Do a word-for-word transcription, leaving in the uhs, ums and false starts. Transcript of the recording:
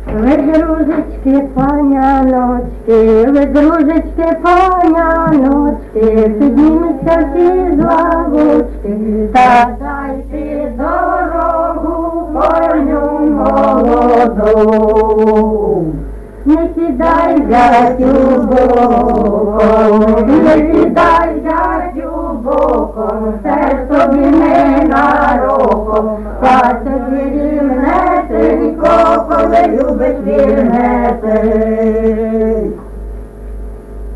Ви, дружечки, паняночки, ви, дружечки, паняночки, підніміться всі з лавочки, та дайте дорогу коню молоду. Не сідай, дядю, боком, не сідай, дядю, боком, все собі не нароком, пасти рівнесенько, коли любиш вірнесенько.